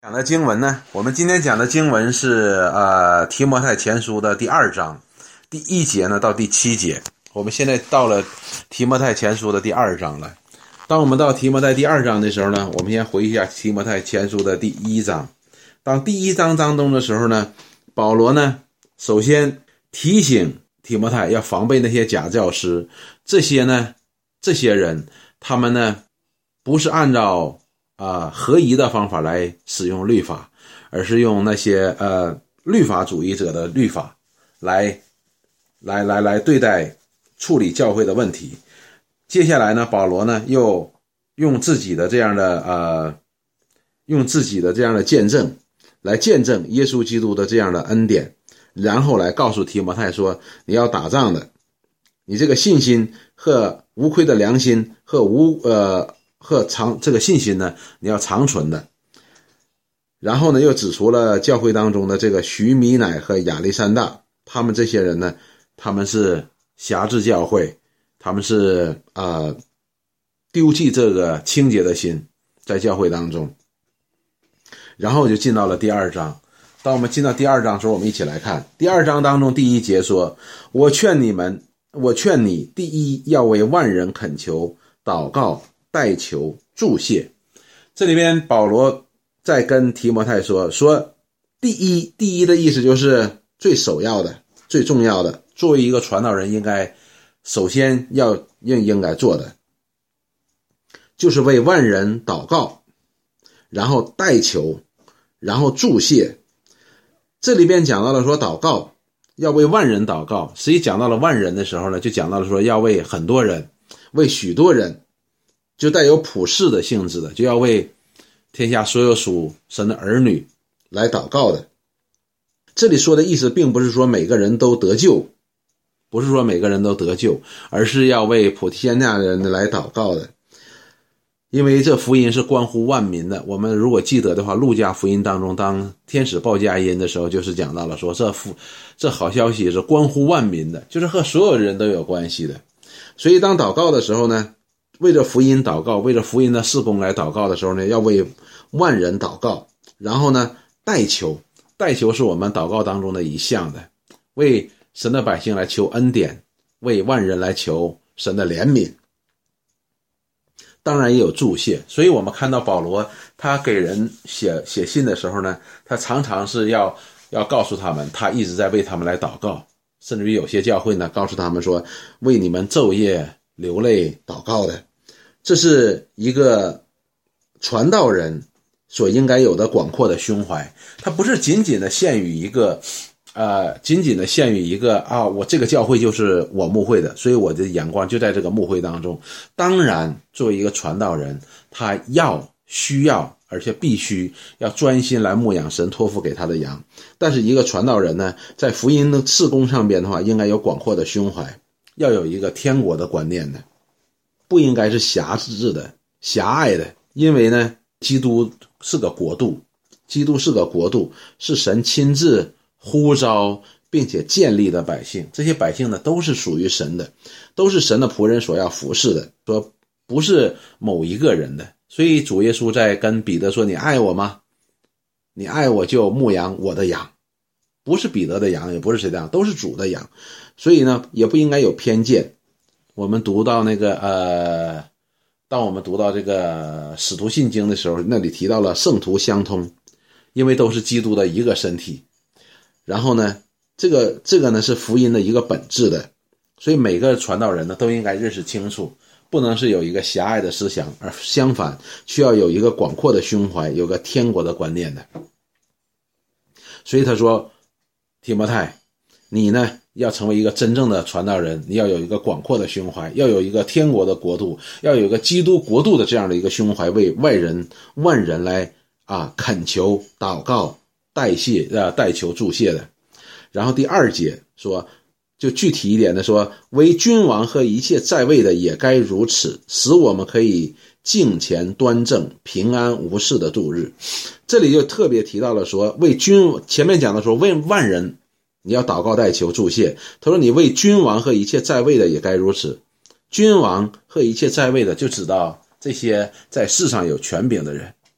讲的经文呢，我们今天讲的经文是提摩太前书的第2章第1节呢到第7节。我们现在到了提摩太前书的第2章了。当我们到提摩太第2章的时候呢，我们先回忆一下提摩太前书的第1章。当第1章当中的时候呢，保罗呢首先提醒提摩太要防备那些假教师，这些人他们呢不是按照合宜的方法来使用律法，而是用那些律法主义者的律法来对待处理教会的问题。接下来呢，保罗呢又用自己的这样的见证来见证耶稣基督的这样的恩典，然后来告诉提摩太说，你要打仗的，你这个信心和无亏的良心和这个信心呢，你要长存的。然后呢，又指出了教会当中的这个许米乃和亚历山大，他们这些人呢，他们是辖制教会，他们是丢弃这个清洁的心在教会当中。然后就进到了第2章。当我们进到第2章的时候，我们一起来看第2章当中第1节说，我劝你第一要为万人恳求、祷告、代求、祝谢。这里边保罗在跟提摩太说第一的意思就是最首要的、最重要的，作为一个传道人应该首先应该做的，就是为万人祷告，然后代求，然后祝谢。这里边讲到了说祷告要为万人祷告，实际讲到了万人的时候呢，就讲到了说要为很多人，为许多人，就带有普世的性质的，就要为天下所有属神的儿女来祷告的。这里说的意思并不是说每个人都得救，而是要为普天下人来祷告的。因为这福音是关乎万民的，我们如果记得的话，路加福音当中当天使报佳音的时候，就是讲到了说这好消息是关乎万民的，就是和所有人都有关系的。所以当祷告的时候呢，为着福音祷告，为着福音的事工来祷告的时候呢，要为万人祷告。然后呢，代求是我们祷告当中的一项的，为神的百姓来求恩典，为万人来求神的怜悯。当然也有祝谢。所以我们看到保罗他给人写信的时候呢，他常常是要告诉他们，他一直在为他们来祷告，甚至于有些教会呢告诉他们说，为你们昼夜流泪祷告的。这是一个传道人所应该有的广阔的胸怀，他不是仅仅的限于一个我这个教会就是我牧会的，所以我的眼光就在这个牧会当中。当然作为一个传道人，他需要而且必须要专心来牧养神托付给他的羊。但是一个传道人呢，在福音的事工上边的话，应该有广阔的胸怀，要有一个天国的观念的，不应该是狭制的、狭隘的。因为呢，基督是个国度，是神亲自呼召并且建立的百姓，这些百姓呢都是属于神的，都是神的仆人所要服侍的，说不是某一个人的。所以主耶稣在跟彼得说，你爱我吗？你爱我就牧养我的羊，不是彼得的羊，也不是谁的羊，都是主的羊。所以呢，也不应该有偏见。我们读到当我们读到这个使徒信经的时候，那里提到了圣徒相通，因为都是基督的一个身体。然后呢，这个呢是福音的一个本质的，所以每个传道人呢都应该认识清楚，不能是有一个狭隘的思想，而相反需要有一个广阔的胸怀，有个天国的观念的。所以他说，提摩太，你呢要成为一个真正的传道人，你要有一个广阔的胸怀，要有一个天国的国度，要有一个基督国度的这样的一个胸怀，为万人来恳求、祷告、代求、祝谢的。然后第2节说，就具体一点的说，为君王和一切在位的也该如此，使我们可以敬虔端正、平安无事的度日。这里就特别提到了说，前面讲的说为万人你要祷告代求祝谢，他说你为君王和一切在位的也该如此。君王和一切在位的就指到这些在世上有权柄的人，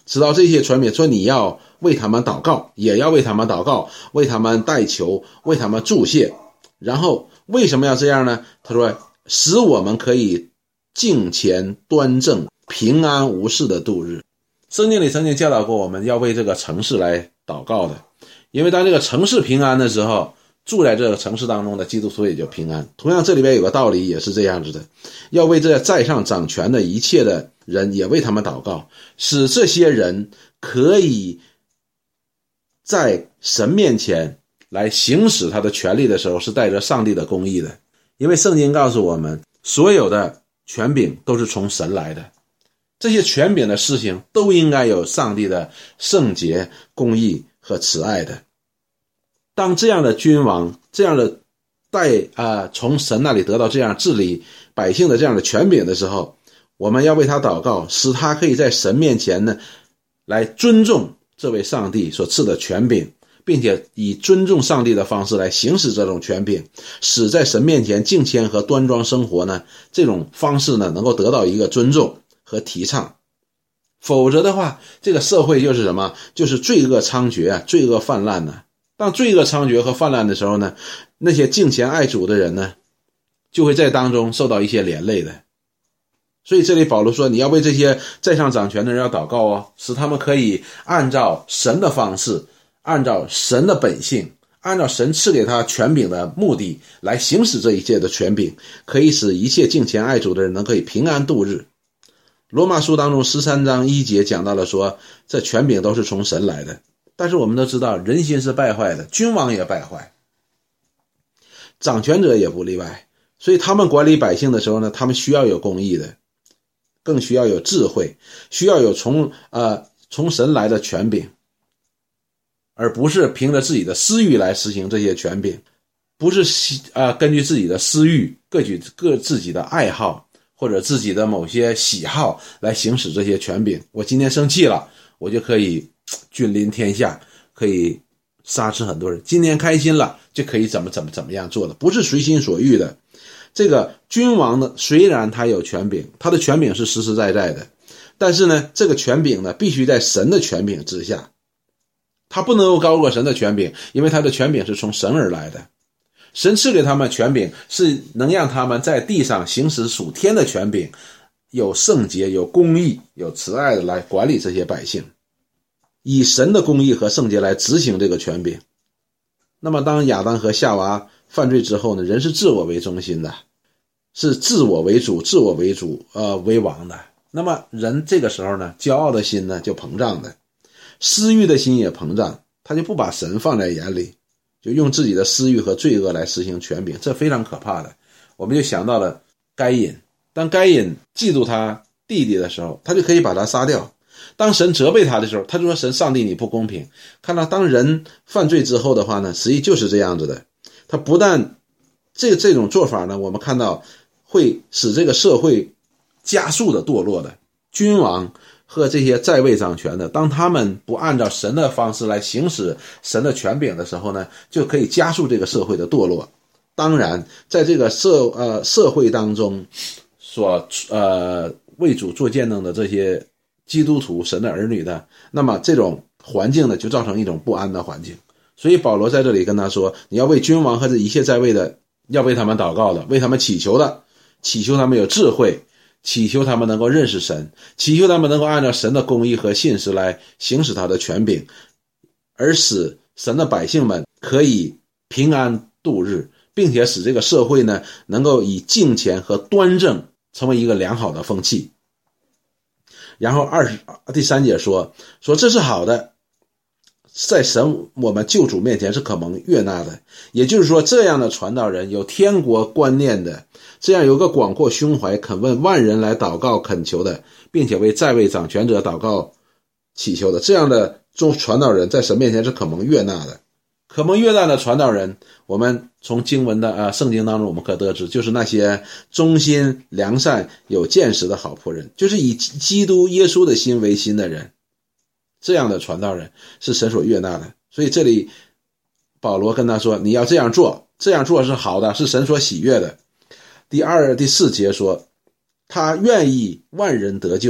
知道这些权柄，说你要为他们祷告，也要为他们祷告，为他们代求，为他们祝谢。然后为什么要这样呢？他说使我们可以敬虔端正，平安无事的度日。圣经里曾经教导过我们要为这个城市来祷告的，因为当这个城市平安的时候，住在这个城市当中的基督徒也就平安。同样这里边有个道理也是这样子的，要为这在上掌权的一切的人也为他们祷告，使这些人可以在神面前来行使他的权利的时候是带着上帝的公义的。因为圣经告诉我们，所有的权柄都是从神来的，这些权柄的事情都应该有上帝的圣洁、公义和慈爱的。当这样的君王，这样的从神那里得到这样治理百姓的这样的权柄的时候，我们要为他祷告，使他可以在神面前呢来尊重这位上帝所赐的权柄，并且以尊重上帝的方式来行使这种权柄，使在神面前敬虔和端庄生活呢，这种方式呢能够得到一个尊重和提倡。否则的话，这个社会就是什么？就是罪恶猖獗，罪恶泛滥呢。当罪恶猖獗和泛滥的时候呢，那些敬虔爱主的人呢，就会在当中受到一些连累的。所以这里保罗说，你要为这些在上掌权的人要祷告哦，使他们可以按照神的方式，按照神的本性，按照神赐给他权柄的目的来行使这一切的权柄，可以使一切敬虔爱主的人能可以平安度日。罗马书当中13章1节讲到了说，这权柄都是从神来的。但是我们都知道，人心是败坏的，君王也败坏，掌权者也不例外。所以他们管理百姓的时候呢，他们需要有公义的，更需要有智慧，需要有从神来的权柄，而不是凭着自己的私欲来实行这些权柄，不是根据自己的私欲，各自己的爱好或者自己的某些喜好来行使这些权柄。我今天生气了，我就可以君临天下，可以杀死很多人。今天开心了，就可以怎么样做的，不是随心所欲的。这个君王呢，虽然他有权柄，他的权柄是实实在在的，但是呢，这个权柄呢，必须在神的权柄之下，他不能够高过神的权柄，因为他的权柄是从神而来的。神赐给他们权柄，是能让他们在地上行使属天的权柄，有圣洁、有公义、有慈爱的来管理这些百姓，以神的公义和圣洁来执行这个权柄。那么当亚当和夏娃犯罪之后呢，人是自我为中心的，是自我为主、自我为主为王的。那么人这个时候呢，骄傲的心呢就膨胀的，私欲的心也膨胀，他就不把神放在眼里，就用自己的私欲和罪恶来实行权柄，这非常可怕的。我们就想到了该隐，当该隐嫉妒他弟弟的时候，他就可以把他杀掉。当神责备他的时候，他就说神上帝你不公平。看到当人犯罪之后的话呢，实际就是这样子的。他不但这种做法呢，我们看到会使这个社会加速的堕落的。君王和这些在位掌权的，当他们不按照神的方式来行使神的权柄的时候呢，就可以加速这个社会的堕落。当然在这个社会当中所为主做见证的这些基督徒神的儿女的，那么这种环境呢就造成一种不安的环境。所以保罗在这里跟他说，你要为君王和这一切在位的，要为他们祷告的，为他们祈求的，祈求他们有智慧，祈求他们能够认识神，祈求他们能够按照神的公义和信实来行使他的权柄，而使神的百姓们可以平安度日，并且使这个社会呢能够以敬虔和端正成为一个良好的风气。然后第3节说这是好的，在神我们救主面前是可蒙悦纳的。也就是说，这样的传道人有天国观念的，这样有个广阔胸怀，肯为万人来祷告恳求的，并且为在位掌权者祷告祈求的，这样的传道人在神面前是可蒙悦纳的。可蒙悦纳的传道人，我们从经文的圣经当中我们可得知，就是那些忠心良善有见识的好仆人，就是以基督耶稣的心为心的人，这样的传道人是神所悦纳的。所以这里保罗跟他说，你要这样做，这样做是好的，是神所喜悦的。第4节说，他愿意万人得救，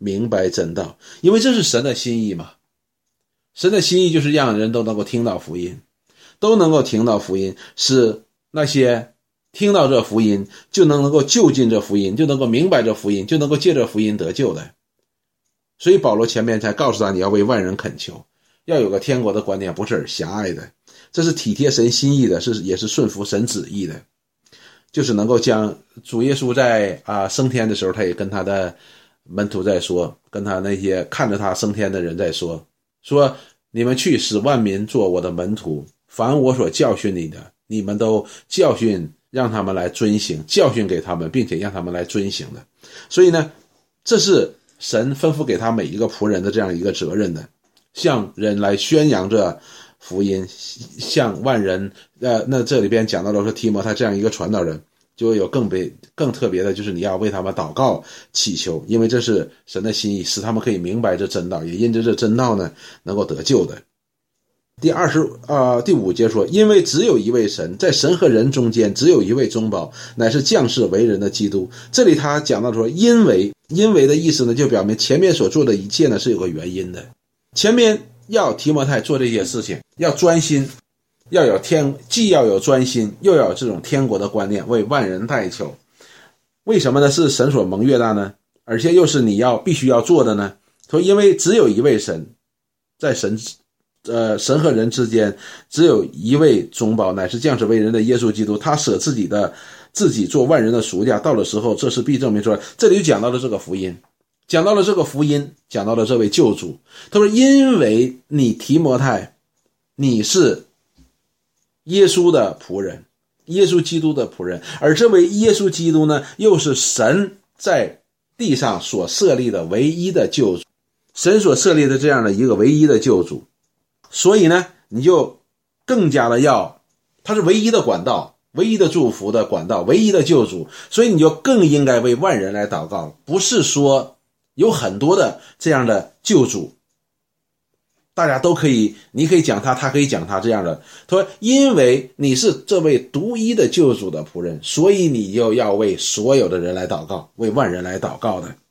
明白真道，因为这是神的心意嘛。神的心意就是让人都能够听到福音，都能够听到福音，使那些听到这福音就能够就近这福音，就能够明白这福音，就能够借着福音得救的。所以保罗前面才告诉他，你要为万人恳求，要有个天国的观念，不是狭隘的，这是体贴神心意的，也是顺服神旨意的，就是能够将主耶稣在升天的时候，他也跟他的门徒在说，跟他那些看着他升天的人在说你们去使万民做我的门徒，凡我所教训你的，你们都教训，让他们来遵行，教训给他们，并且让他们来遵行的。所以呢，这是神吩咐给他每一个仆人的这样一个责任的，向人来宣扬这福音，向万人那这里边讲到了说提摩太这样一个传道人，就有更特别的，就是你要为他们祷告祈求，因为这是神的心意，使他们可以明白这真道，也因着这真道呢能够得救的。第5节说，因为只有一位神，在神和人中间只有一位中保，乃是降世为人的基督。这里他讲到说因为的意思呢，就表明前面所做的一切呢是有个原因的。前面要提摩太做这些事情，要专心，既要有专心，又要有这种天国的观念，为万人代求。为什么呢？是神所蒙悦纳呢？而且又是你必须要做的呢？说因为只有一位神，在神和人之间只有一位中保，乃是降世为人的耶稣基督，他舍自己做万人的赎价，到了时候这是必证明出来。这里就讲到了这个福音，讲到了这位救主。他说因为你提摩太，你是耶稣的仆人，耶稣基督的仆人，而这位耶稣基督呢，又是神在地上所设立的唯一的救主，神所设立的这样的一个唯一的救主。所以呢，你就更加的他是唯一的管道，唯一的祝福的管道，唯一的救主，所以你就更应该为万人来祷告，不是说有很多的这样的救主，大家都可以，你可以讲他可以讲他这样的。他说因为你是这位独一的救主的仆人，所以你就要为所有的人来祷告，为万人来祷告的。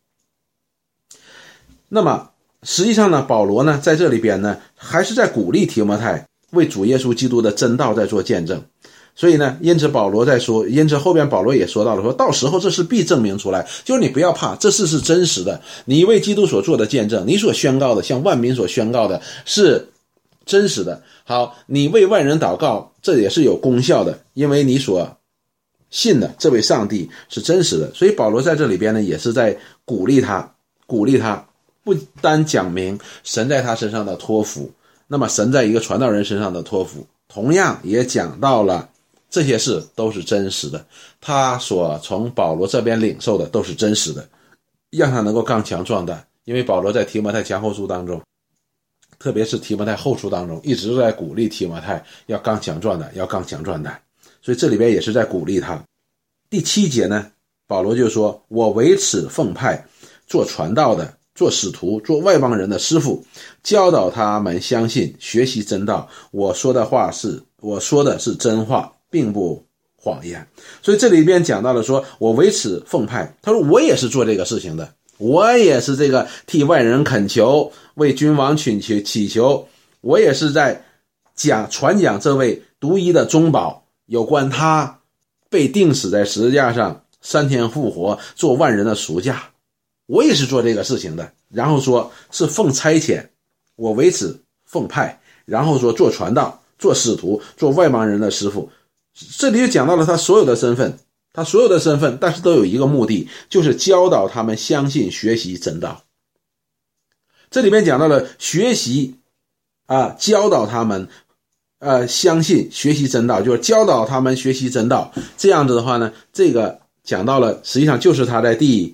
那么实际上呢，保罗呢在这里边呢还是在鼓励提摩太为主耶稣基督的真道在做见证。所以呢，因此后边保罗也说到了，说到时候这事必证明出来，就是你不要怕，这事是真实的，你为基督所做的见证，你所宣告的，向万民所宣告的是真实的。好，你为万人祷告，这也是有功效的，因为你所信的这位上帝是真实的。所以保罗在这里边呢，也是在鼓励他，不单讲明神在他身上的托付，那么神在一个传道人身上的托付，同样也讲到了这些事都是真实的，他所从保罗这边领受的都是真实的，让他能够刚强壮胆。因为保罗在提摩太前后书当中，特别是提摩太后书当中，一直在鼓励提摩太要刚强壮胆，要刚强壮胆，所以这里边也是在鼓励他。第7节呢，保罗就说，我为此奉派做传道的，做使徒，做外邦人的师傅，教导他们相信，学习真道。我说的是真话，并不谎言。所以这里边讲到了说，我为此奉派，他说我也是做这个事情的，我也是这个替外人恳求，为君王祈求，我也是在传讲这位独一的中保，有关他被钉死在十字架上，3天复活，做万人的赎价，我也是做这个事情的。然后说是奉差遣，我为此奉派，然后说做传道，做使徒，做外邦人的师傅。这里就讲到了他所有的身份，但是都有一个目的，就是教导他们相信，学习真道。这里面讲到了学习教导他们相信，学习真道，就是教导他们学习真道。这样子的话呢，这个讲到了，实际上就是他在第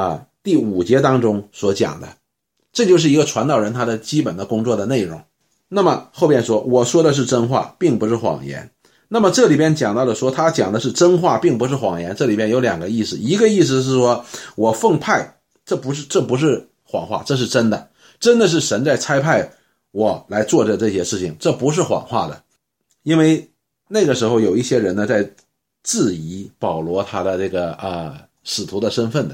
5节当中所讲的，这就是一个传道人他的基本的工作的内容。那么后边说，我说的是真话，并不是谎言。那么这里边讲到了说，他讲的是真话，并不是谎言。这里边有2个意思，一个意思是说，我奉派，这不是谎话，这是真的，真的是神在差派我来做这些事情，这不是谎话的。因为那个时候有一些人呢在质疑保罗他的这个使徒的身份的，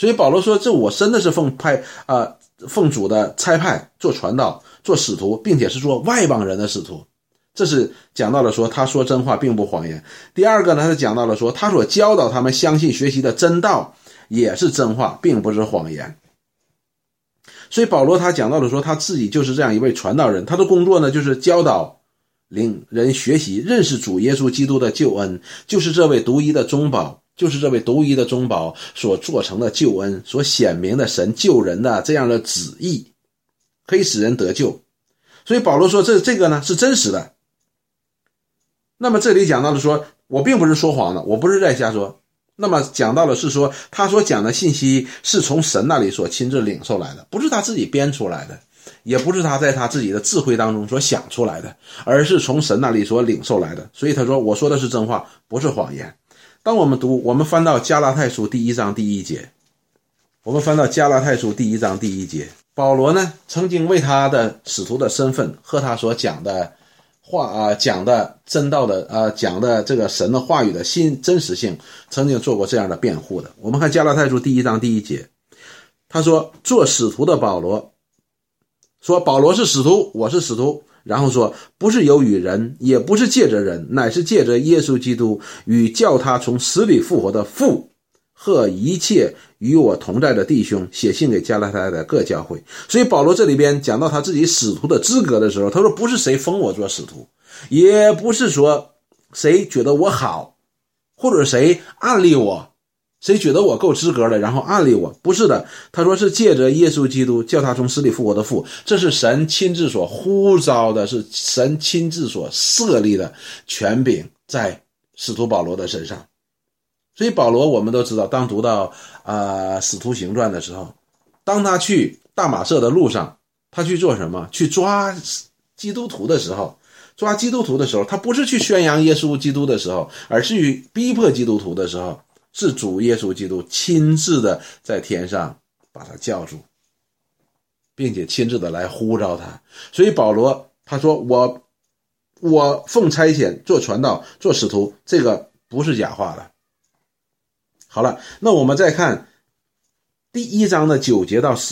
所以保罗说，这我真的是奉主的差派做传道做使徒，并且是做外邦人的使徒。这是讲到了说他说真话并不谎言。第二个呢，他讲到了说他所教导他们相信学习的真道也是真话，并不是谎言。所以保罗他讲到了说他自己就是这样一位传道人，他的工作呢就是教导领人学习认识主耶稣基督的救恩，就是这位独一的中保所做成的救恩，所显明的神救人的这样的旨意，可以使人得救。所以保罗说这个呢是真实的。那么这里讲到了说我并不是说谎的，我不是在瞎说。那么讲到了是说他所讲的信息是从神那里所亲自领受来的，不是他自己编出来的，也不是他在他自己的智慧当中所想出来的，而是从神那里所领受来的。所以他说我说的是真话，不是谎言。当我们翻到加拉太书第1章第1节，我们翻到加拉太书第1章第1节，保罗呢曾经为他的使徒的身份和他所讲的话讲的真道的讲的这个神的话语的真实性，曾经做过这样的辩护的。我们看加拉太书第1章第1节，他说做使徒的保罗说，保罗是使徒，我是使徒，然后说不是由于人，也不是借着人，乃是借着耶稣基督与叫他从死里复活的父和一切与我同在的弟兄，写信给加拉太的各教会。所以保罗这里边讲到他自己使徒的资格的时候，他说不是谁封我做使徒，也不是说谁觉得我好，或者谁案例我，谁觉得我够资格了然后案例我，不是的。他说是借着耶稣基督叫他从死里复活的父，这是神亲自所呼召的，是神亲自所设立的权柄在使徒保罗的身上。所以保罗我们都知道，当读到使徒行传的时候，当他去大马色的路上，他去做什么？去抓基督徒的时候，他不是去宣扬耶稣基督的时候，而是去逼迫基督徒的时候，是主耶稣基督亲自的在天上把他叫住，并且亲自的来呼召他。所以保罗他说我奉差遣做传道做使徒，这个不是假话了。好了，那我们再看第1章的9节到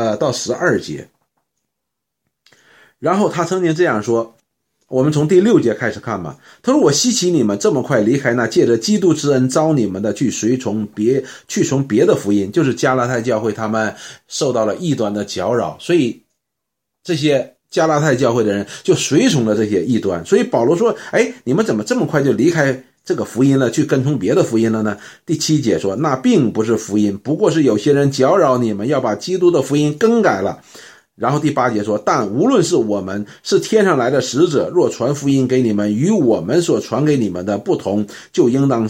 12节。然后他曾经这样说，我们从第6节开始看吧。他说我希奇你们这么快离开那借着基督之恩召你们的，去从别的福音，就是加拉太教会他们受到了异端的搅扰，所以这些加拉太教会的人就随从了这些异端。所以保罗说你们怎么这么快就离开这个福音了，去跟从别的福音了呢？第7节说那并不是福音，不过是有些人搅扰你们，要把基督的福音更改了。然后第8节说但无论是我们是天上来的使者，若传福音给你们与我们所传给你们的不同，就应当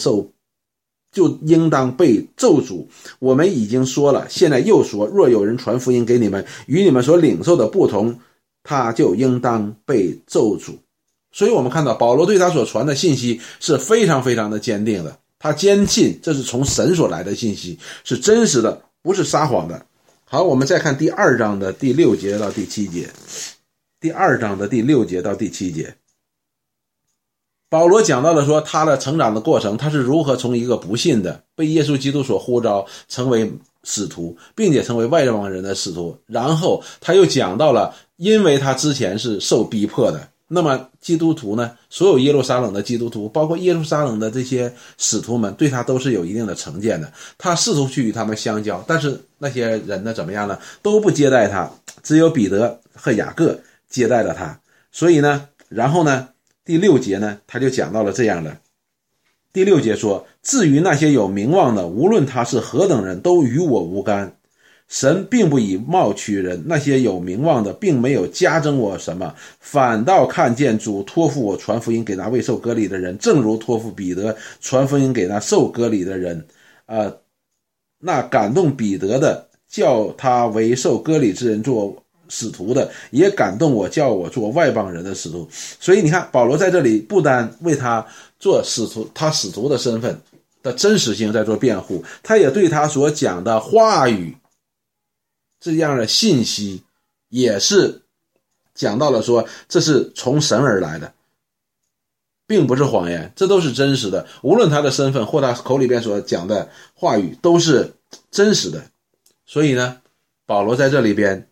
被咒诅。我们已经说了，现在又说，若有人传福音给你们与你们所领受的不同，他就应当被咒诅。所以我们看到保罗对他所传的信息是非常非常的坚定的，他坚信这是从神所来的信息，是真实的，不是撒谎的。好，我们再看第2章的第6节到第7节。第2章的第6节到第7节，保罗讲到了说他的成长的过程，他是如何从一个不信的被耶稣基督所呼召成为使徒，并且成为外邦人的使徒。然后他又讲到了因为他之前是受逼迫的，那么基督徒呢，所有耶路撒冷的基督徒，包括耶路撒冷的这些使徒们，对他都是有一定的成见的。他试图去与他们相交，但是那些人呢怎么样呢？都不接待他，只有彼得和雅各接待了他。所以呢，然后呢第6节呢他就讲到了这样的。第6节说至于那些有名望的，无论他是何等人，都与我无干。神并不以貌取人，那些有名望的并没有加增我什么，反倒看见主托付我传福音给那未受割礼的人，正如托付彼得传福音给那受割礼的人。那感动彼得的，叫他为受割礼之人做使徒的，也感动我，叫我做外邦人的使徒。所以你看保罗在这里不单为他做使徒，他使徒的身份的真实性在做辩护，他也对他所讲的话语这样的信息也是讲到了说这是从神而来的，并不是谎言，这都是真实的。无论他的身份或他口里边所讲的话语都是真实的。所以呢，保罗在这里边，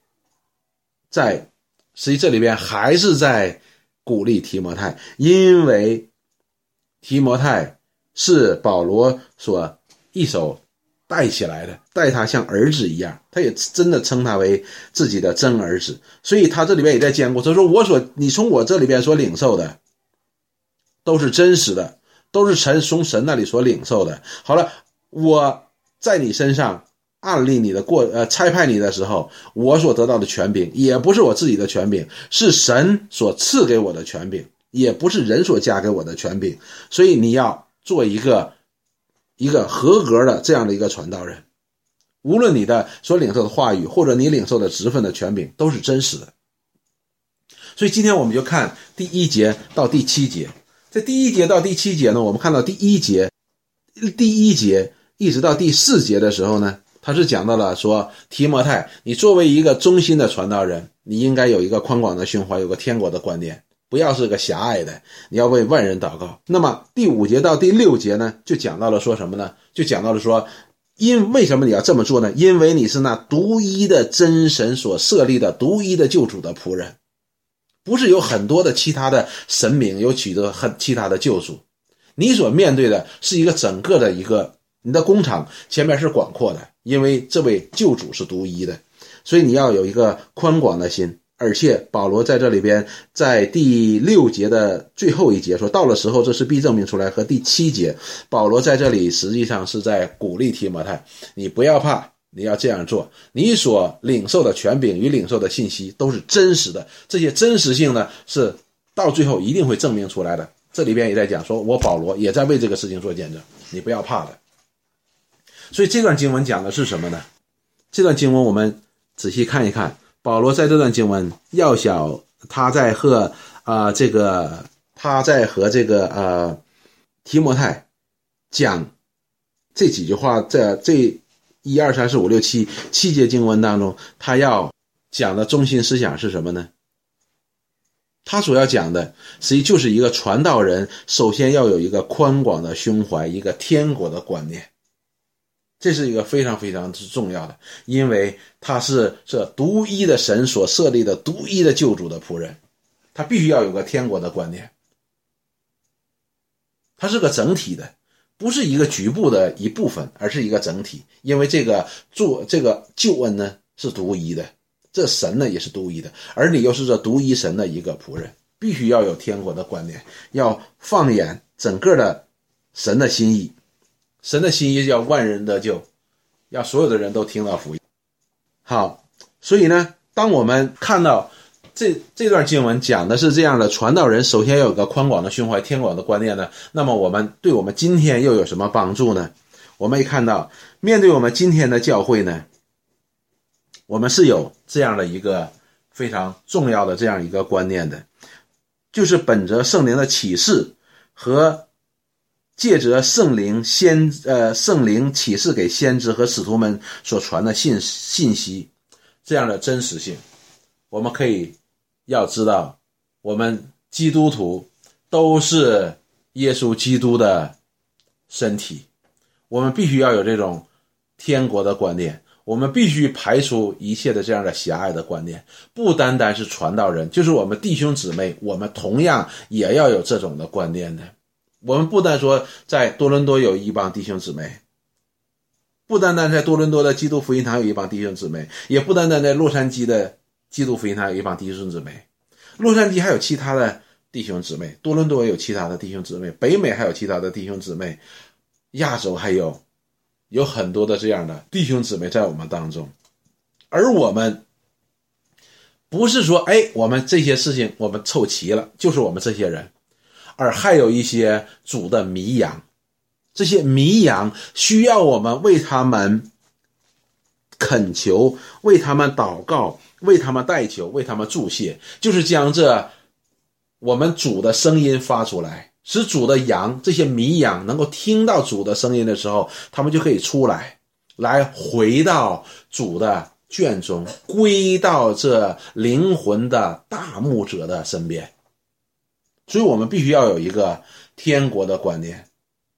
实际这里边还是在鼓励提摩太，因为提摩太是保罗所一手带起来的，带他像儿子一样，他也真的称他为自己的真儿子。所以他这里边也在兼顾，他说你从我这里边所领受的都是真实的，都是从神那里所领受的。好了，我在你身上按立你的差派你的时候，我所得到的权柄也不是我自己的权柄，是神所赐给我的权柄，也不是人所加给我的权柄。所以你要做一个合格的这样的一个传道人，无论你的所领受的话语或者你领受的职分的权柄都是真实的。所以今天我们就看第1节到第7节。在第1节到第7节呢，我们看到第1节一直到第4节的时候呢，他是讲到了说，提摩太，你作为一个忠心的传道人，你应该有一个宽广的胸怀，有个天国的观念，不要是个狭隘的，你要为万人祷告。那么第5节到第6节呢，就讲到了说什么呢？就讲到了说，为什么你要这么做呢？因为你是那独一的真神所设立的独一的救主的仆人，不是有很多的其他的神明，有许多其他的救主。你所面对的是一个整个的你的工厂前面是广阔的，因为这位救主是独一的，所以你要有一个宽广的心。而且保罗在这里边，在第6节的最后一节说，到了时候这是必证明出来，和第7节，保罗在这里实际上是在鼓励提摩太，你不要怕，你要这样做，你所领受的权柄与领受的信息都是真实的，这些真实性呢是到最后一定会证明出来的。这里边也在讲说，我保罗也在为这个事情做见证，你不要怕的。所以这段经文讲的是什么呢？这段经文我们仔细看一看，保罗在这段经文要小他在和提摩太讲这几句话，在这1、2、3、4、5、6、7节经文当中，他要讲的中心思想是什么呢？他所要讲的实际就是一个传道人首先要有一个宽广的胸怀，一个天国的观念。这是一个非常非常重要的，因为他是这独一的神所设立的独一的救主的仆人，他必须要有个天国的观念。他是个整体的，不是一个局部的一部分，而是一个整体。因为这个救恩呢是独一的，这神呢也是独一的，而你又是这独一神的一个仆人，必须要有天国的观念，要放眼整个的神的心意。神的心意要万人得救，要所有的人都听到福音。好，所以呢，当我们看到这段经文讲的是这样的，传道人首先要有个宽广的胸怀，天广的观念呢，那么对我们今天又有什么帮助呢？我们也看到，面对我们今天的教会呢，我们是有这样的一个非常重要的这样一个观念的，就是本着圣灵的启示和借着圣灵启示给先知和使徒们所传的信息，这样的真实性，我们可以要知道，我们基督徒都是耶稣基督的身体，我们必须要有这种天国的观念，我们必须排除一切的这样的狭隘的观念，不单单是传道人，就是我们弟兄姊妹，我们同样也要有这种的观念的。我们不单说在多伦多有一帮弟兄姊妹，不单单在多伦多的基督福音堂有一帮弟兄姊妹，也不单单在洛杉矶的基督福音堂有一帮弟兄姊妹。洛杉矶还有其他的弟兄姊妹，多伦多也有其他的弟兄姊妹，北美还有其他的弟兄姊妹，亚洲还有很多的这样的弟兄姊妹在我们当中。而我们不是说我们这些事情我们凑齐了，就是我们这些人，而还有一些主的迷羊，这些迷羊需要我们为他们恳求，为他们祷告，为他们代求，为他们祝谢，就是将这我们主的声音发出来，使主的羊，这些迷羊能够听到主的声音的时候，他们就可以出来回到主的圈中，归到这灵魂的大牧者的身边。所以我们必须要有一个天国的观念，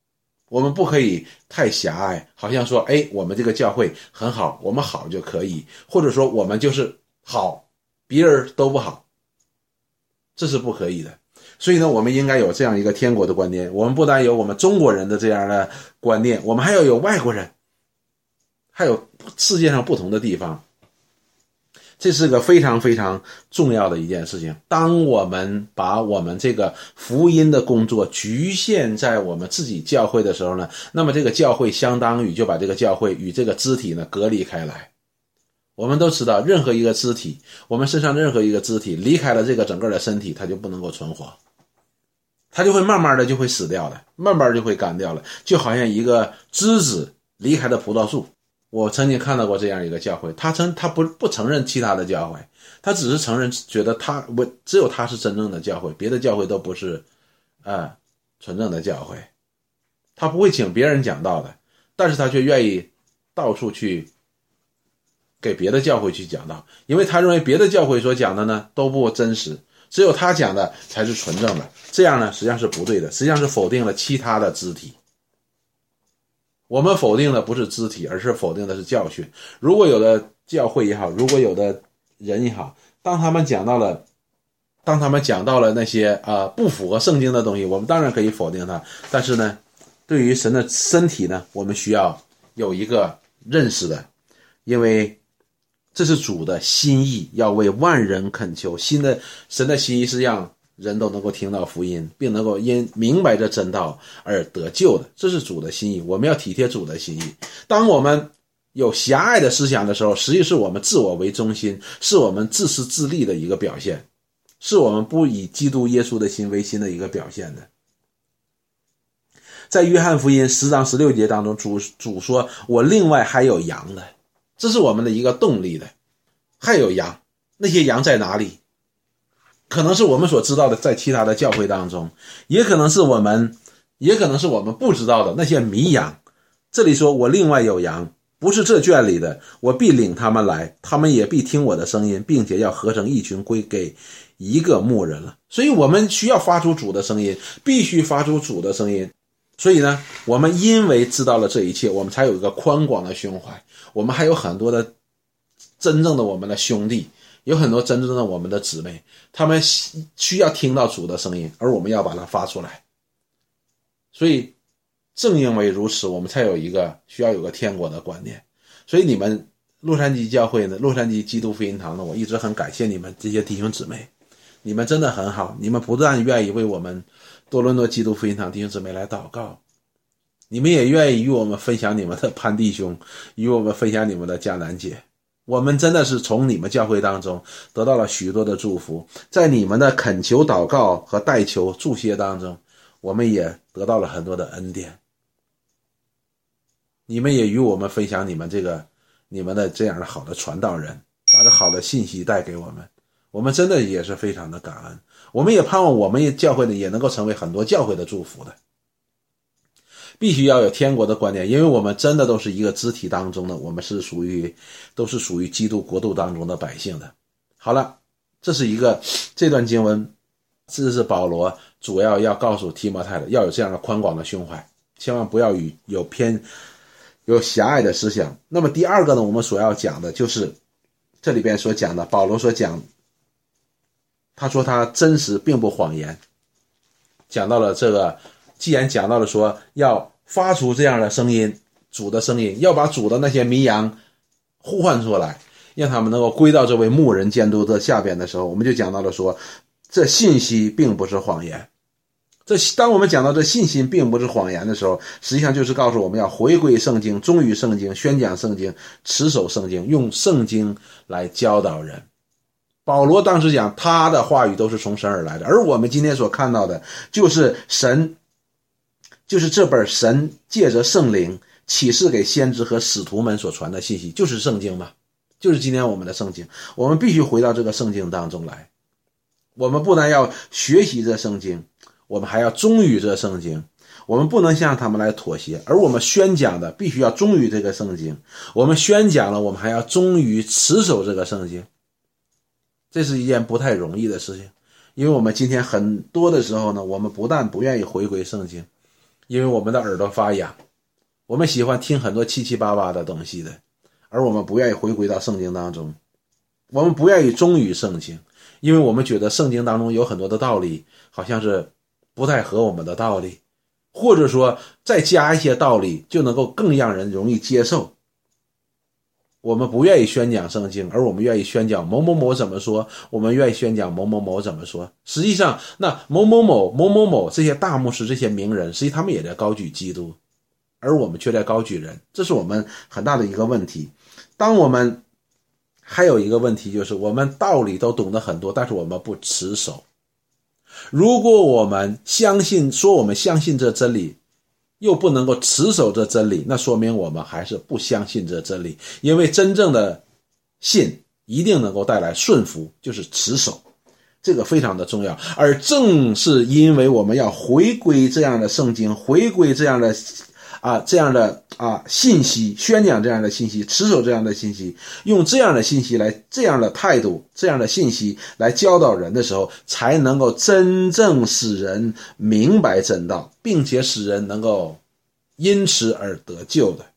我们不可以太狭隘，好像说我们这个教会很好，我们好就可以，或者说我们就是好，别人都不好，这是不可以的。所以呢，我们应该有这样一个天国的观念。我们不但有我们中国人的这样的观念，我们还要有外国人，还有世界上不同的地方。这是个非常非常重要的一件事情。当我们把我们这个福音的工作局限在我们自己教会的时候呢，那么这个教会相当于就把这个教会与这个肢体呢隔离开来。我们都知道，任何一个肢体，我们身上任何一个肢体离开了这个整个的身体，它就不能够存活，它就会慢慢的就会死掉了，慢慢就会干掉了，就好像一个枝子离开了葡萄树。我曾经看到过这样一个教会，他不承认其他的教会，他只是承认觉得只有他是真正的教会，别的教会都不是纯正的教会。他不会请别人讲道的，但是他却愿意到处去给别的教会去讲道，因为他认为别的教会所讲的呢都不真实，只有他讲的才是纯正的。这样呢实际上是不对的，实际上是否定了其他的肢体。我们否定的不是肢体，而是否定的是教训。如果有的教会也好，如果有的人也好，当他们讲到了那些不符合圣经的东西，我们当然可以否定它。但是呢，对于神的身体呢，我们需要有一个认识的，因为这是主的心意，要为万人恳求。神的心意是让人都能够听到福音，并能够因明白这真道而得救的，这是主的心意。我们要体贴主的心意。当我们有狭隘的思想的时候，实际是我们自我为中心，是我们自私自利的一个表现，是我们不以基督耶稣的心为心的一个表现的。在约翰福音10章16节当中，主说，我另外还有羊的，这是我们的一个动力的。还有羊，那些羊在哪里？可能是我们所知道的在其他的教会当中，也可能是我们不知道的那些迷羊。这里说，我另外有羊，不是这圈里的，我必领他们来，他们也必听我的声音，并且要合成一群，归给一个牧人了。所以我们需要发出主的声音，必须发出主的声音。所以呢，我们因为知道了这一切，我们才有一个宽广的胸怀。我们还有很多的真正的我们的兄弟，有很多真正的我们的姊妹，他们需要听到主的声音，而我们要把它发出来。所以正因为如此，我们才需要有个天国的观念。所以你们洛杉矶教会呢，洛杉矶基督福音堂呢，我一直很感谢你们这些弟兄姊妹，你们真的很好，你们不但愿意为我们多伦多基督福音堂弟兄姊妹来祷告，你们也愿意与我们分享你们的潘弟兄，与我们分享你们的迦南姐。我们真的是从你们教会当中得到了许多的祝福，在你们的恳求祷告和代求祝谢当中，我们也得到了很多的恩典。你们也与我们分享你们的这样的好的传道人，把这好的信息带给我们，我们真的也是非常的感恩。我们也盼望我们教会呢也能够成为很多教会的祝福的。必须要有天国的观念，因为我们真的都是一个肢体当中的，我们都是属于基督国度当中的百姓的。好了，这段经文，这是保罗主要告诉提摩太的，要有这样的宽广的胸怀，千万不要有狭隘的思想。那么第二个呢，我们所要讲的就是这里边所讲的，保罗所讲，他说他真实并不谎言，讲到了这个，既然讲到了说要发出这样的声音，主的声音，要把主的那些迷羊呼唤出来，让他们能够归到这位牧人监督的下边的时候，我们就讲到了说，这信息并不是谎言。当我们讲到这信心并不是谎言的时候，实际上就是告诉我们要回归圣经，忠于圣经，宣讲圣经，持守圣经，用圣经来教导人。保罗当时讲，他的话语都是从神而来的，而我们今天所看到的就是这本神借着圣灵启示给先知和使徒们所传的信息，就是圣经嘛，就是今天我们的圣经。我们必须回到这个圣经当中来，我们不但要学习这圣经，我们还要忠于这圣经，我们不能向他们来妥协，而我们宣讲的必须要忠于这个圣经，我们宣讲了，我们还要忠于持守这个圣经。这是一件不太容易的事情，因为我们今天很多的时候呢，我们不但不愿意回归圣经， 因为我们的耳朵发痒，我们喜欢听很多七七八八的东西的，而我们不愿意回归到圣经当中，我们不愿意忠于圣经，因为我们觉得圣经当中有很多的道理好像是不太合我们的道理，或者说再加一些道理就能够更让人容易接受。我们不愿意宣讲圣经，而我们愿意宣讲某某某怎么说，我们愿意宣讲某某某怎么说。实际上那某某某某某某这些大牧师这些名人，实际他们也在高举基督，而我们却在高举人，这是我们很大的一个问题。当我们还有一个问题，就是我们道理都懂得很多，但是我们不持守。如果我们说我们相信这真理，又不能够持守这真理，那说明我们还是不相信这真理。因为真正的信一定能够带来顺服，就是持守，这个非常的重要。而正是因为我们要回归这样的圣经，回归这样的信息，宣讲这样的信息，持守这样的信息，用这样的信息来，这样的态度，这样的信息来教导人的时候，才能够真正使人明白真道，并且使人能够因此而得救的。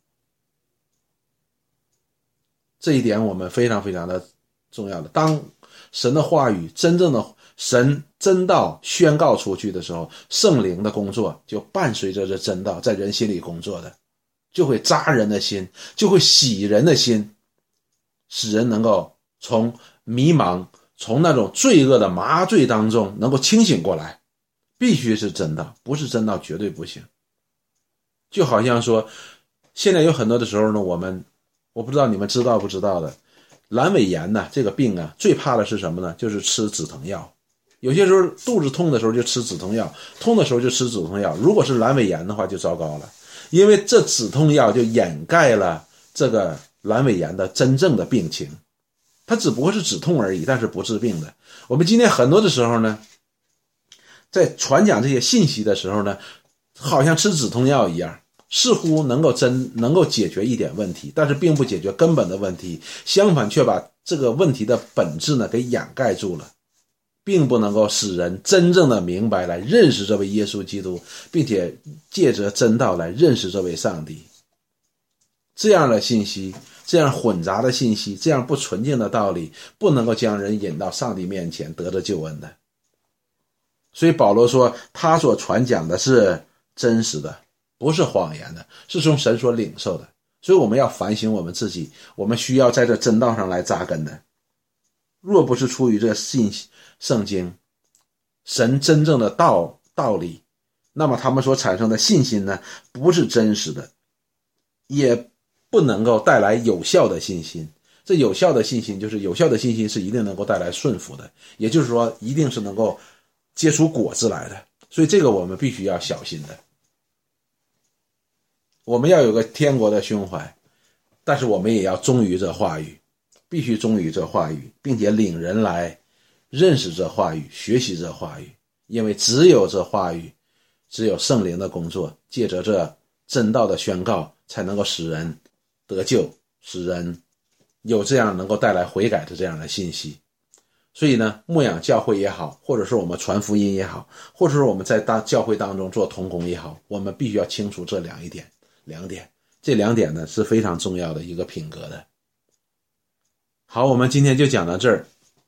这一点我们非常非常的重要的。当神的话语真正的神真道宣告出去的时候，圣灵的工作就伴随着这真道在人心里工作的，就会扎人的心，就会洗人的心，使人能够从迷茫，从那种罪恶的麻醉当中能够清醒过来。必须是真道，不是真道绝对不行。就好像说现在有很多的时候呢，我不知道你们知道不知道的，阑尾炎呢这个病啊，最怕的是什么呢？就是吃止疼药。有些时候肚子痛的时候就吃止痛药，痛的时候就吃止痛药。如果是阑尾炎的话就糟糕了，因为这止痛药就掩盖了这个阑尾炎的真正的病情，它只不过是止痛而已，但是不治病的。我们今天很多的时候呢，在传讲这些信息的时候呢，好像吃止痛药一样，似乎能够解决一点问题，但是并不解决根本的问题，相反却把这个问题的本质呢给掩盖住了，并不能够使人真正的明白来认识这位耶稣基督，并且借着真道来认识这位上帝。这样的信息，这样混杂的信息，这样不纯净的道理，不能够将人引到上帝面前得着救恩的。所以保罗说他所传讲的是真实的，不是谎言的，是从神所领受的。所以我们要反省我们自己，我们需要在这真道上来扎根的。若不是出于这个圣经神真正的道理，那么他们所产生的信心呢，不是真实的，也不能够带来有效的信心。这有效的信心是一定能够带来顺服的，也就是说一定是能够结出果子来的。所以这个我们必须要小心的。我们要有个天国的胸怀，但是我们也要忠于这话语，必须忠于这话语，并且领人来认识这话语，学习这话语。因为只有这话语，只有圣灵的工作，借着这真道的宣告，才能够使人得救，使人有这样能够带来悔改的这样的信息。所以呢，牧养教会也好，或者是我们传福音也好，或者是我们在教会当中做同工也好，我们必须要清楚这两点。这两点呢是非常重要的一个品格的。好，我们今天就讲到这儿。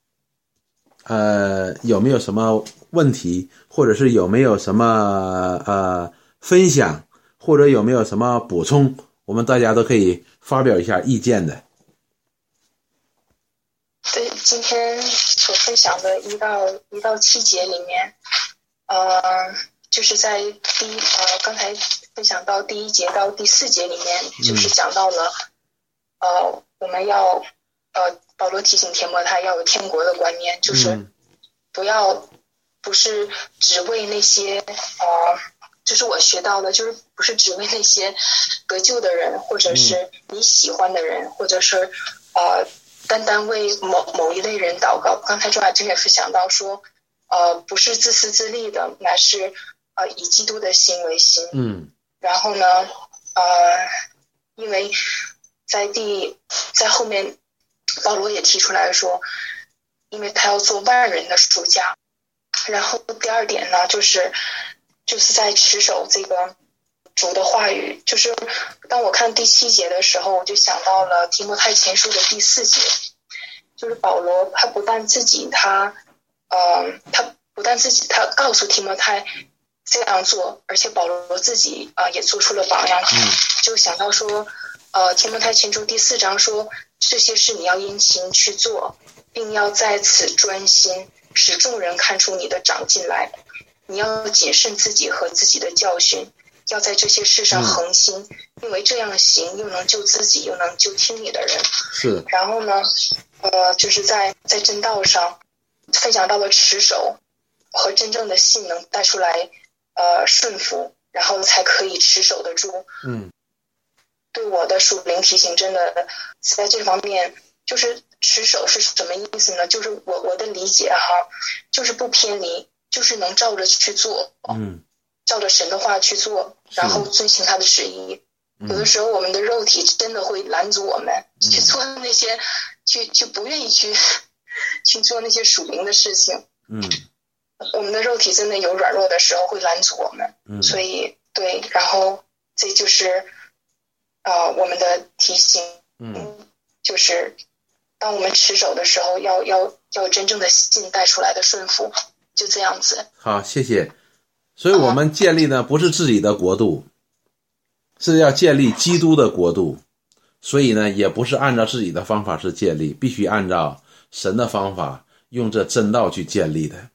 有没有什么问题，或者是有没有什么分享，或者有没有什么补充，我们大家都可以发表一下意见的。 对，今天所分享的1到7节里面，就是在刚才分享到第1节到第4节里面，就是讲到了我们要保罗提醒提摩太要有天国的观念，就是不是只为那些就是我学到的，就是不是只为那些得救的人，或者是你喜欢的人，或者是单为某一类人祷告。刚才周海军也是想到说不是自私自利的，乃是以基督的心为心。然后呢因为在后面保罗也提出来说，因为他要做万人的赎价。然后第二点呢，就是就是在持守这个主的话语。就是当我看第7节的时候，我就想到了提摩太前书的第4节，就是保罗他不但自己他告诉提摩太这样做，而且保罗自己也做出了榜样。就想到说提摩太前书第4章说，这些事你要殷勤去做，并要在此专心，使众人看出你的长进来。你要谨慎自己和自己的教训，要在这些事上恒心，因为这样行又能救自己，又能救听你的人。 是。 然后呢就是在真道上分享到了持守和真正的信能带出来顺服，然后才可以持守得住。对我的属灵提醒真的在这方面，就是持守是什么意思呢？就是我的理解就是不偏离，就是能照着去做，照着神的话去做，然后遵行他的旨意。有的时候我们的肉体真的会拦阻我们去做那些去不愿意去做那些属灵的事情。我们的肉体真的有软弱的时候会拦阻我们。所以对，然后这就是我们的提醒。就是当我们持守的时候要真正的信带出来的顺服，就这样子。 好，谢谢。所以我们建立呢不是自己的国度，是要建立基督的国度。所以呢也不是按照自己的方法去建立，必须按照神的方法，用这真道去建立的。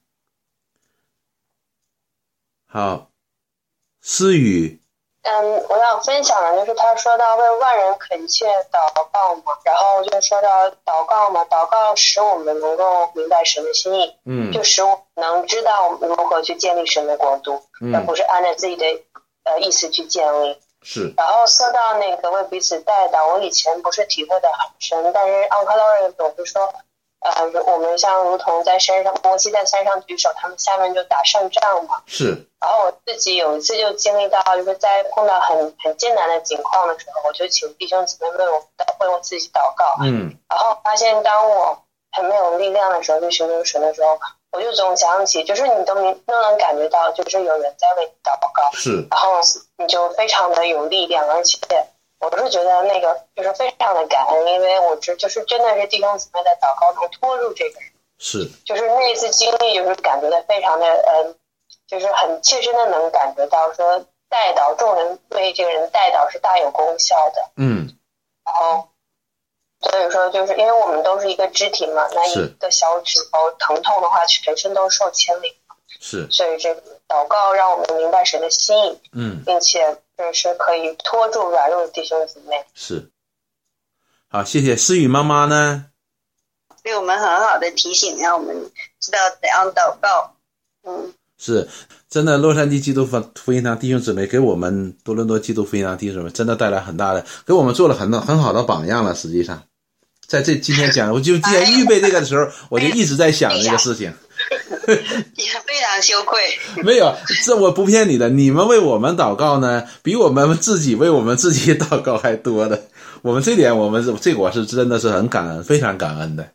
好，思雨。 我想分享的就是他说到为万人恳切祷告嘛，然后就说到祷告嘛，祷告使我们能够明白神的心意，就使我们能知道如何去建立神的国度，而不是按照自己的意思去建立。 是。 然后说到那个为彼此代祷，我以前不是体会的很深，但是奥克劳人总是说我们像如同在山上，摩西在山上举手，他们下面就打胜仗嘛。 是。 然后我自己有一次就经历到，就是在碰到很艰难的境况的时候，我就请弟兄姊妹为我自己祷告。然后发现当我很没有力量的时候，去寻求神的时候，我就总想起，就是你都能感觉到，就是有人在为你祷告。 是。 然后你就非常的有力量，而且我是觉得那个就是非常的感恩，因为我就是真的是弟兄姊妹在祷告中拖入这个人。 是。就是那次经历，就是感觉的非常的就是很切身的能感觉到说代祷，众人为这个人代祷是大有功效的。然后所以说就是因为我们都是一个肢体嘛，那一个小指头疼痛的话，全身都受牵连。 是。 所以这个祷告让我们明白神的心意，并且就是可以拖住软弱的弟兄姊妹。 是。好，谢谢。思雨妈妈呢？ 对我们很好的提醒，让我们知道怎样祷告。 是真的，洛杉矶基督福音堂弟兄姊妹给我们多伦多基督福音堂弟兄姊妹真的带来很大的，给我们做了很好的榜样了。实际上在今天讲，我就既然预备这个的时候，我就一直在想这个事情。 也非常羞愧。 没有，这我不骗你的，你们为我们祷告呢，比我们自己为我们自己祷告还多的。我们这点，这个我是真的是很感恩，非常感恩的。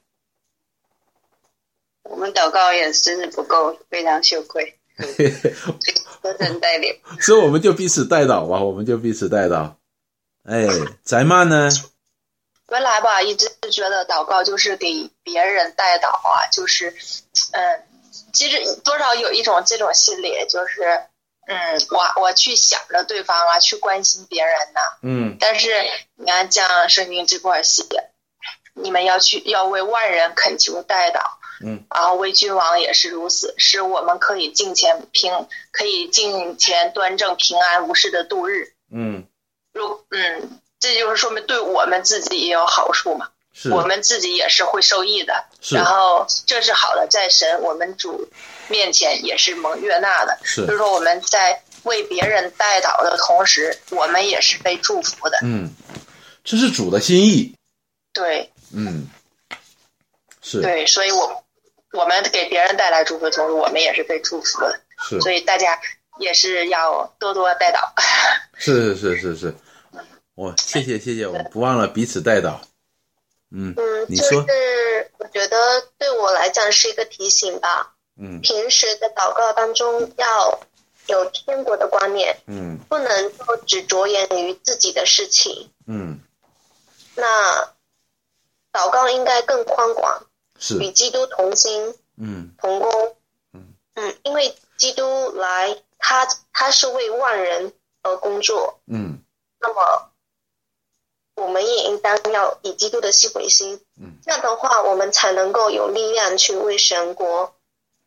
我们祷告也真是不够，非常羞愧。多人带领， 所以我们就彼此代祷吧，我们就彼此代祷。翟曼呢？ 原来吧，一直觉得祷告就是给别人代祷啊，就是其实多少有一种这种心理，就是我去想着对方啊，去关心别人呐。但是你看，像圣经这块写，你们要为万人恳求代祷。然后为君王也是如此，使我们可以敬前端正平安无事的度日。这就是说明对我们自己也有好处嘛，我们自己也是会受益的。然后这是好的，在神我们主面前也是蒙悦纳的。就是说我们在为别人代祷的同时，我们也是被祝福的。 这是主的心意。 对。 是。 对，所以我们给别人带来祝福的同时，我们也是被祝福的。 是。 所以大家也是要多多代祷。 是。谢谢，我们不忘了彼此代祷。你说。 就是我觉得对我来讲是一个提醒吧。平时的祷告当中要有天国的观念，不能够只着眼于自己的事情，那祷告应该更宽广， 是与基督同心，同工，因为基督来，他是为万人而工作，那么我们也应当要以基督的心为心，这样的话，我们才能够有力量去为神国，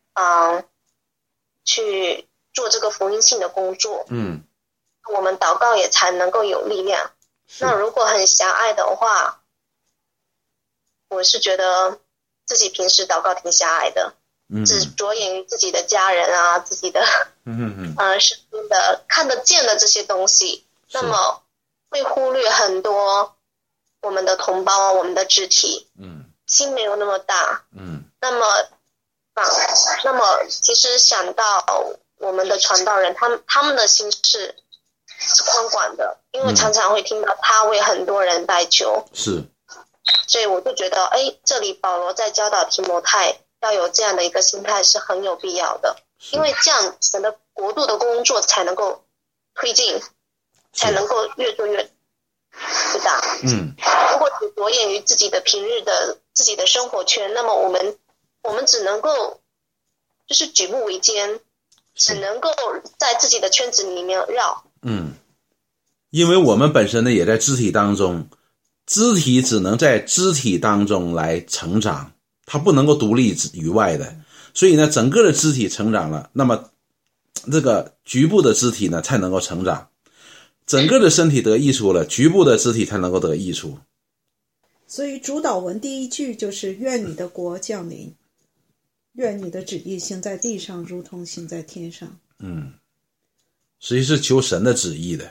去做这个福音性的工作，我们祷告也才能够有力量。那如果很狭隘的话，我是觉得自己平时祷告挺狭隘的，只着眼于自己的家人啊，自己的身边的看得见的这些东西，那么会忽略很多我们的同胞，我们的肢体，心没有那么大，那么其实想到我们的传道人，他们的心是宽广的，因为常常会听到他为很多人代求， 是， 所以我就觉得，这里保罗在教导提摩太要有这样的一个心态是很有必要的，因为这样神的国度的工作才能够推进，才能够越做越大。如果只着眼于自己的平日的自己的生活圈，那么我们只能够就是举步维艰，只能够在自己的圈子里面绕。 因为我们本身呢也在肢体当中，肢体只能在肢体当中来成长，它不能够独立于外的，所以呢整个的肢体成长了，那么这个局部的肢体呢才能够成长，整个的身体得益处了，局部的肢体才能够得益处。 所以主祷文第一句就是愿你的国降临，愿你的旨意行在地上如同行在天上。 实际是求神的旨意的。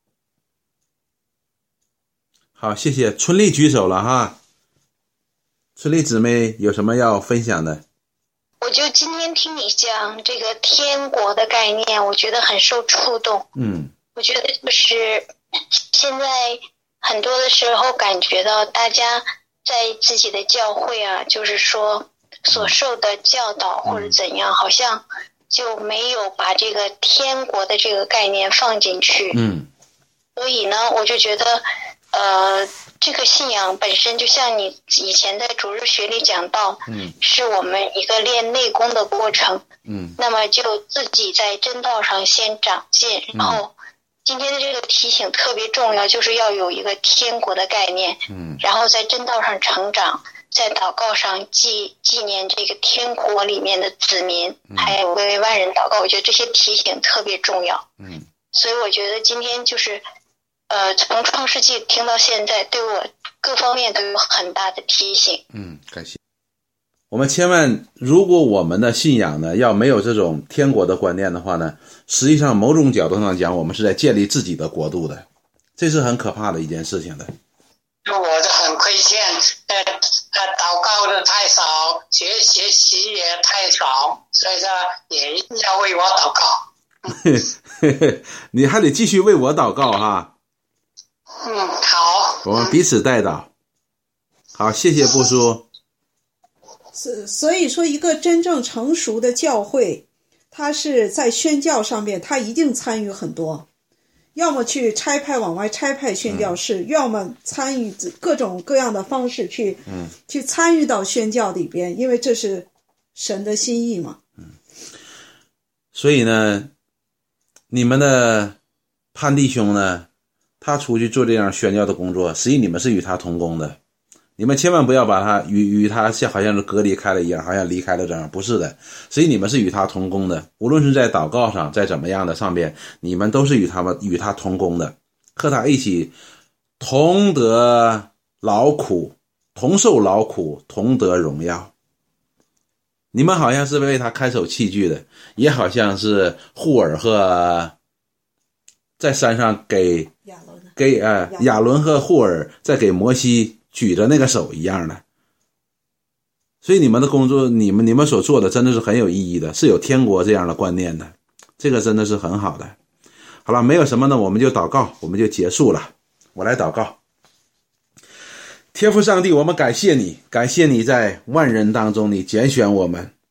好，谢谢春丽举手了哈。春丽姊妹有什么要分享的？ 我就今天听你讲这个天国的概念，我觉得很受触动。我觉得就是现在很多的时候感觉到大家在自己的教会啊，就是说所受的教导或者怎样，好像就没有把这个天国的这个概念放进去。所以呢，我就觉得这个信仰本身就像你以前在主日学里讲到，是我们一个练内功的过程。那么就自己在真道上先长进，然后今天的这个提醒特别重要，就是要有一个天国的概念，然后在真道上成长，在祷告上纪念这个天国里面的子民，还有为万人祷告，我觉得这些提醒特别重要。所以我觉得今天就是从创世纪听到现在，对我各方面都有很大的提醒。 感谢。我们千万，如果我们的信仰呢，要没有这种天国的观念的话呢，实际上某种角度上讲，我们是在建立自己的国度的，这是很可怕的一件事情的。 我很亏欠，祷告的太少，学习也太少，所以说也一定要为我祷告。 你还得继续为我祷告哈。 好， 我们彼此代祷。好，谢谢布叔。 所以说一个真正成熟的教会，它是在宣教上面，它一定参与很多，要么去差派往外差派宣教士，要么参与各种各样的方式去参与到宣教里边，因为这是神的心意嘛。 所以呢，你们的潘弟兄呢，他出去做这样宣教的工作，实际你们是与他同工的，你们千万不要把他与他像好像是隔离开了一样，好像离开了这样，不是的，实际你们是与他同工的，无论是在祷告上，在怎么样的上面，你们都是与他同工的，和他一起同得劳苦，同受劳苦，同得荣耀。你们好像是为他看守器具的，也好像是户尔和在山上给亚伦和户尔在给摩西举着那个手一样的。所以你们的工作，你们所做的真的是很有意义的，是有天国这样的观念的，这个真的是很好的。好了，没有什么呢，我们就祷告，我们就结束了。我来祷告。天父上帝，我们感谢你，感谢你在万人当中你拣选我们，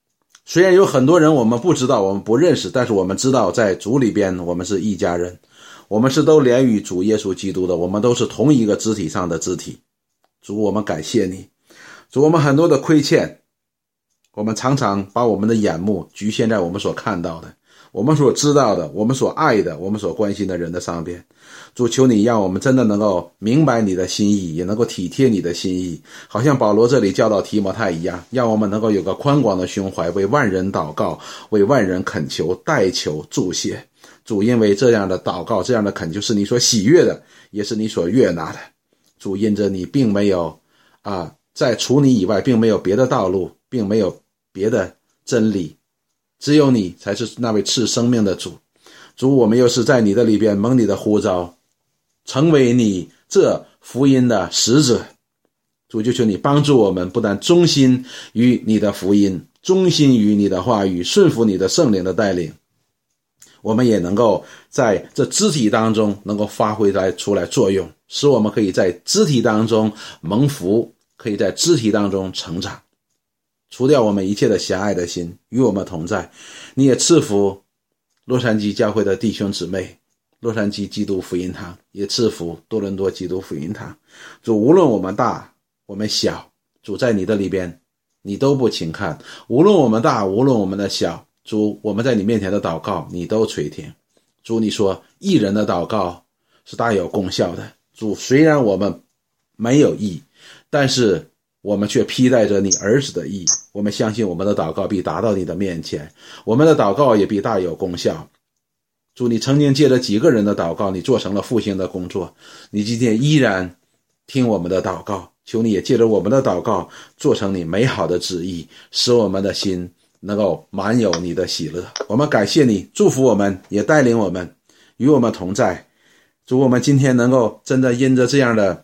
虽然有很多人我们不知道，我们不认识，但是我们知道在主里边我们是一家人，我们是都连于主耶稣基督的，我们都是同一个肢体上的肢体。主，我们感谢你。主，我们很多的亏欠，我们常常把我们的眼目局限在我们所看到的，我们所知道的，我们所爱的，我们所关心的人的上边。主，求你让我们真的能够明白你的心意，也能够体贴你的心意，好像保罗这里教导提摩太一样，让我们能够有个宽广的胸怀，为万人祷告，为万人恳求，代求祝谢。主，因为这样的祷告，这样的恳求是你所喜悦的，也是你所悦纳的。主，因着你并没有在除你以外并没有别的道路，并没有别的真理，只有你才是那位赐生命的主。主，我们又是在你的里边蒙你的呼召，成为你这福音的使者。主，就求你帮助我们，不但忠心于你的福音，忠心于你的话语，顺服你的圣灵的带领，我们也能够在这肢体当中能够发挥出来作用，使我们可以在肢体当中蒙福，可以在肢体当中成长。除掉我们一切的狭隘的心，与我们同在。你也赐福洛杉矶教会的弟兄姊妹，洛杉矶基督福音堂，也赐福多伦多基督福音堂。主，无论我们大我们小，主在你的里边你都不轻看，无论我们大无论我们的小，主我们在你面前的祷告你都垂听。主，你说义人的祷告是大有功效的。主，虽然我们没有义，但是我们却披戴着你儿子的义，我们相信我们的祷告必达到你的面前，我们的祷告也必大有功效。主，你曾经借着几个人的祷告，你做成了复兴的工作，你今天依然听我们的祷告，求你也借着我们的祷告做成你美好的旨意，使我们的心能够满有你的喜乐。我们感谢你，祝福我们，也带领我们，与我们同在。主，我们今天能够真的因着这样的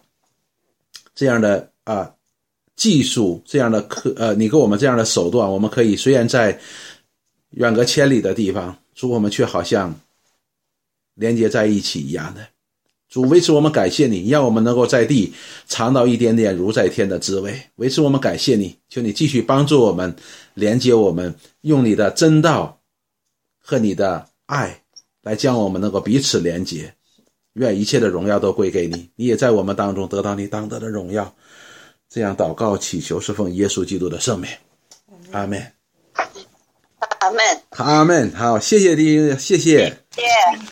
技术，这样的你给我们这样的手段，我们可以虽然在远隔千里的地方，主，我们却好像连接在一起一样的。主，为此我们感谢你，让我们能够在地尝到一点点如在天的滋味。为此我们感谢你，求你继续帮助我们，连接我们，用你的真道和你的爱来将我们能够彼此连接。愿一切的荣耀都归给你，你也在我们当中得到你当得的荣耀。这样祷告祈求是奉耶稣基督的圣名，阿们， 阿们， 阿们。好，谢谢弟兄，谢谢。